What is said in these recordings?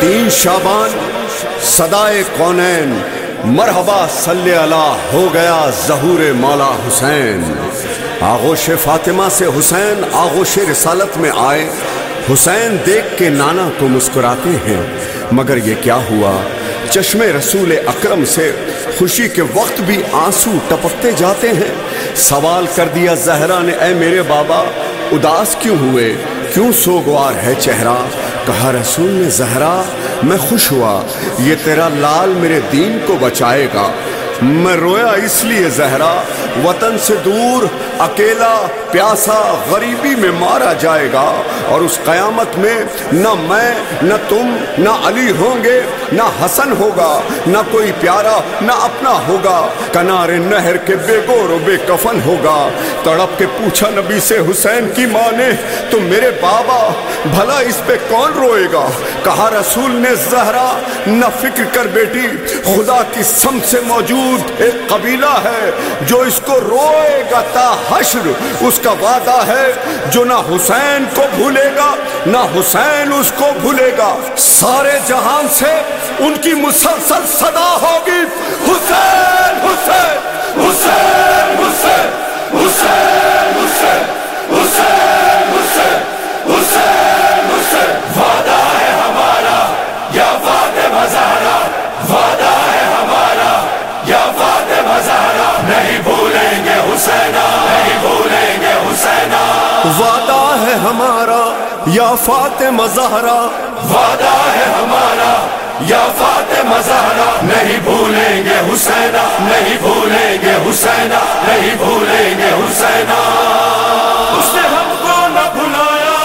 3 شعبان صدائے کونین مرحبا صلی اللہ ہو گیا ظہور مولا حسین۔ آغوش فاطمہ سے حسین آغوش رسالت میں آئے، حسین دیکھ کے نانا کو مسکراتے ہیں، مگر یہ کیا ہوا؟ چشم رسول اکرم سے خوشی کے وقت بھی آنسو ٹپکتے جاتے ہیں۔ سوال کر دیا زہرا نے، اے میرے بابا اداس کیوں ہوئے، کیوں سوگوار ہے چہرہ؟ کہا رسول نے، زہرا میں خوش ہوا، یہ تیرا لال میرے دین کو بچائے گا۔ میں رویا اس لیے زہرا، وطن سے دور اکیلا پیاسا غریبی میں مارا جائے گا، اور اس قیامت میں نہ میں نہ تم نہ علی ہوں گے، نہ حسن ہوگا، نہ کوئی پیارا نہ اپنا ہوگا، کنارے نہر کے بے گور و بے کفن ہوگا۔ تڑپ کے پوچھا نبی سے حسین کی ماں نے، تو میرے بابا بھلا اس پہ کون روئے گا؟ کہا رسول نے، زہرا نہ فکر کر بیٹی، خدا کی سمت سے موجود ایک قبیلہ ہے جو اس کو روئے گا تا حشر، اس کا وعدہ ہے جو نہ حسین کو بھولے گا نہ حسین اس کو بھولے گا۔ سارے جہان سے ان کی مسلسل صدا ہوگی، حسین حسین حسین حسین حسین حسین حسین حسین حسین حسین۔ وعدہ ہے ہمارا یا فاطمہ زہرا، وعدہ ہے ہمارا یا فاطمہ زہرا، نہیں بھولیں گے حسینہ، نہیں بھولیں گے حسینہ۔ وعدہ ہے ہمارا یا فاطمہ زہرا، وعدہ ہے ہمارا یا فاطمہ زہرا، نہیں بھولیں گے حسینہ، نہیں بھولیں گے حسینہ، نہیں بھولیں گے حسینہ۔ اس نے ہم کو نہ بھلایا،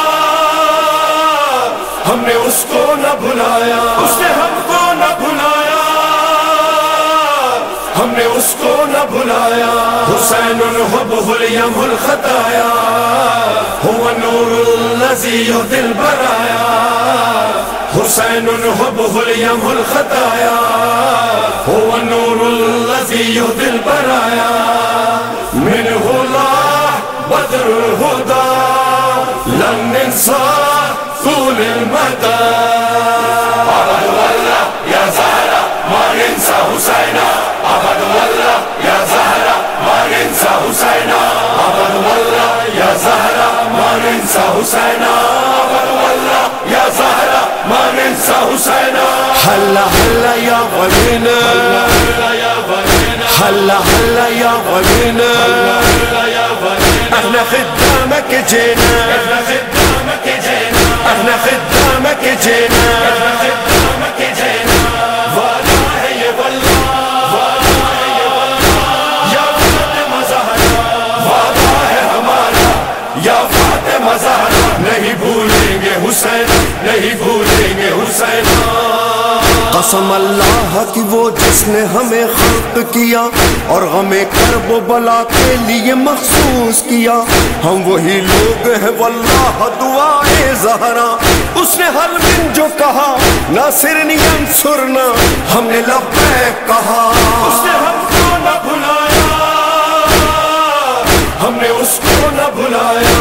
ہم نے اس کو نہ بھلایا، اس نے ہم کو نہ بھلایا، ہم نے اس کو نہ بھلایا۔ حسین حبہ الیم الخطایا، هو النور الذی یهدی البرایا۔ حسین حبہ الیم الخطایا، هو النور الذی یهدی البرایا۔ منہ لاح بدر الہدی، لن ننسى طول المدى۔ عبد اللہ یا زہرا ما ننسى حسینہ، عبد اللہ یا زہرا ما ننسى حسینہ، عبد اللہ یا زہرا ما ننسى حسینہ، عبد اللہ یا زہرا ما ننسى حسینہ۔ حلا حلا یا غلینا، حلا حلا یا غلینا، احنا خدامك جينا، احنا خدامك جينا، احنا خدامك جينا، احنا خدامك جينا۔ وعدہ ہے یہ واللہ، وعدہ ہے یہ واللہ یا فاطمہ زہرا، وعدہ ہے ہمارا یا فاطمہ زہرا، نہیں بھولیں گے حسین، نہیں بھولیں گے حسین۔ قسم اللہ کی وہ جس نے ہمیں خلق کیا اور غم کرب و بلا کے لیے مخصوص کیا، ہم وہی لوگ ہیں واللہ دعائے زہرا۔ اس نے ہر دن جو کہا ناصرنی انصرنا، ہم نے لبیک کہا۔ اس نے ہم کو نہ بھلایا، ہم نے اس کو نہ بھلایا۔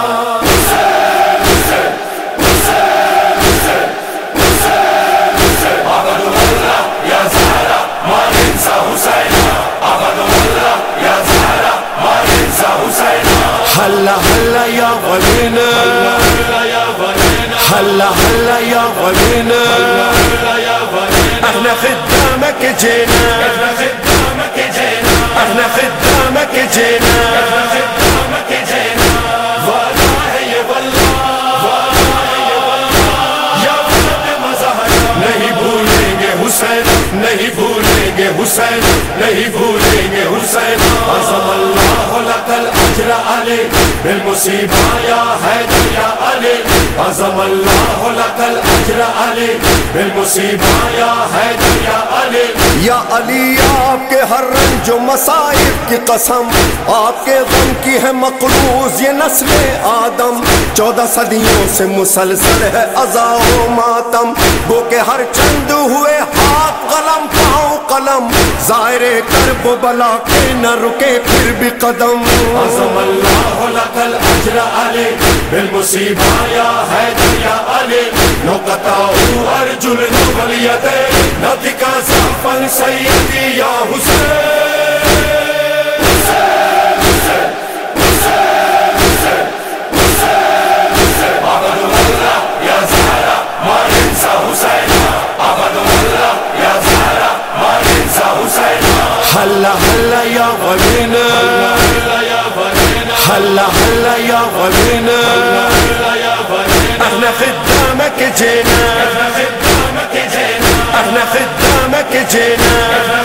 حلا حلا یا غلینا، حلا حلا یا غلینا، احنا خدامك جينا، احنا خدامك جينا، احنا خدامك جينا، احنا خدامك جينا۔ وعدہ ہے یہ واللہ، وعدہ ہے یہ واللہ یا فاطمہ زہرا، نہیں بھولیں گے حسین، نہیں بھولیں گے حسین، نہیں بھولیں گے حسین۔ عظم اللہ لک الاجر علی بالمصیبہ یا حیدر یا علی، عظم اللہ لک الاجر علی بالمصیبہ یا حیدر یا علی۔ یا علی آپ کے ہر رنج و مصائب کی قسم، آپ کے غم کی ہے مقروض یہ نسل آدم، 14 صدیوں سے مسلسل ہے عزا و ماتم، گو کہ ہر چند ہوئے ہاتھ قلم پاؤں قلم، ظاہر کرب و بلا کے نہ رکے پھر بھی قدم۔ عظم اللہ لک الاجر علی بالمصیبہ یا حیدر یا علی، نقطہ ارجل اليدين نادك زحفا سيدي يا حسين هلا هلا يا غنينا هلا هلا يا غنينا احنا خدامك جينا احنا خدامك جينا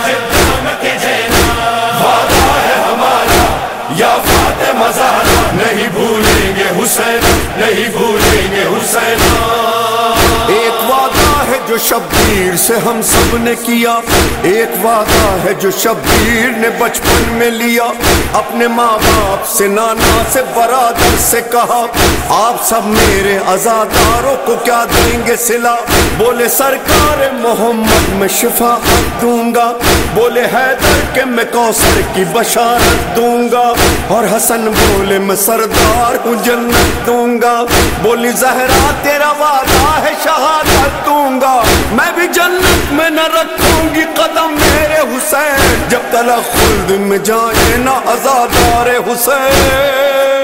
وعدہ ہے ہمارا یا فاطمہ زہرا نہیں بھولیں گے حسین نہیں بھولیں گے حسین ایک وعدہ ہے جو شبیر سے ہم سب نے کیا ایک وعدہ ہے جو شبیر نے بچپن میں لیا اپنے ماں باپ سے نانا سے برادر سے کہا آپ سب میرے عزاداروں کو کیا دیں گے صلہ بولے سرکار محمد میں شفاعت دوں گا بولے حیدر کہ میں کوثر کی بشارت دوں گا اور حسن بولے میں سردار کو جنت دوں گا بولی زہرا تیرا وعدہ ہے شہادت دوں گا میں بھی جنت میں نہ رکھوں گی قدم میرے حسین جب تلک خلد میں جائے نہ عزادار حسین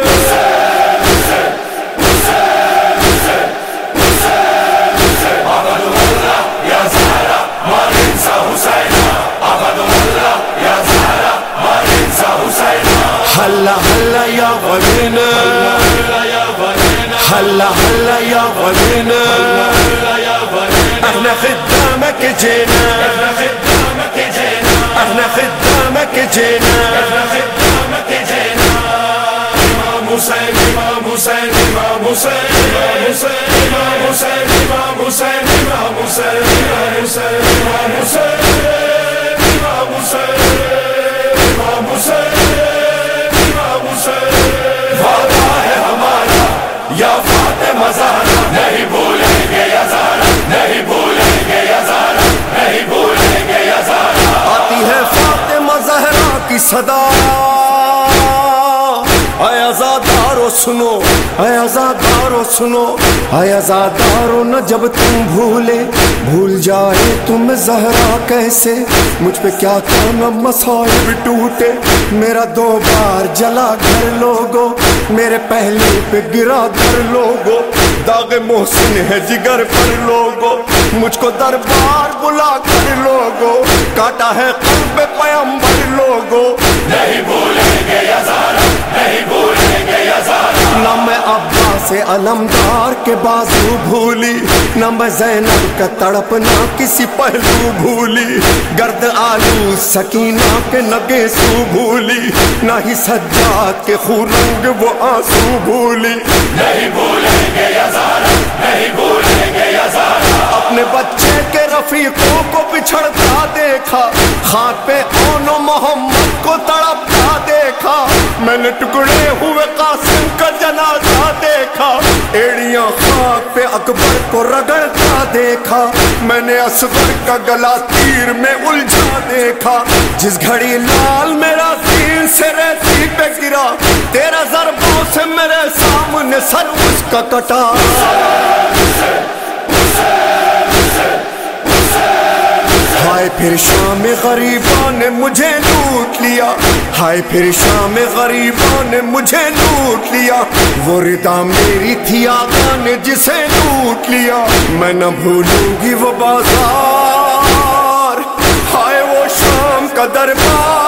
هلا هلا يا غنينا هلا هلا يا غنينا احنا خدامك جينا احنا خدامك جينا امام حسین امام حسین امام حسین امام حسین امام حسین امام حسین امام حسین امام حسین امام حسین امام حسین وعدہ ہے ہمارا یا فاطمہ زہرا نہیں بھولیں گے یا زہرا نہیں بھولیں گے یا زہرا نہیں بھولیں گے یا زہرا آتی ہے فاطمہ زہرا کی صدا اے عزادارو سنو اے عزادارو سنو اے عزادارو نہ جب تم بھولے بھول جائے تم زہرا کیسے مجھ پہ کیا کیا مصائب ٹوٹے میرا 2 بار جلا گھر لوگو میرے پہلے پہ گرا گھر لوگو داغ محسن ہے جگر پر لوگو مجھ کو دربار بلا کر لوگو کاٹا ہے قلب پیمبر لوگو نہیں بھولیں گے یا زہرا نہیں بھولیں گے یا زہرا نہ میں عباس علمدار کے بازو بھولی نہ میں زینب کا تڑپنا کسی پہلو بھولی گرد آلو سکینہ کے نگے سو بھولی نہ ہی سجاد کے خورنگ وہ آنسو بھولی نہیں بھولیں گے یا زہرا نہیں بھولیں گے یا زہرا اپنے بچے کے رفیقوں کو بچھڑتا دیکھا خاک پہ اون و محمد کو تڑپتا دیکھا میں نے ٹکڑے ہوئے قاسم کا جنازہ دیکھا ایڑیاں خاک پہ اکبر کو رگڑتا دیکھا میں نے اصغر کا گلا تیر میں الجھا دیکھا جس گھڑی لال میرا سین سے ریتی پہ گرا تیرا ضربوں سے میرے سامنے سر اس کا کٹا ہائے پھر شام غریباں نے مجھے لوٹ لیا ہائے پھر شام غریباں نے مجھے لوٹ لیا وہ ردا میری تھی آقا نے جسے لوٹ لیا میں نہ بھولوں گی وہ بازار ہائے وہ شام کا دربار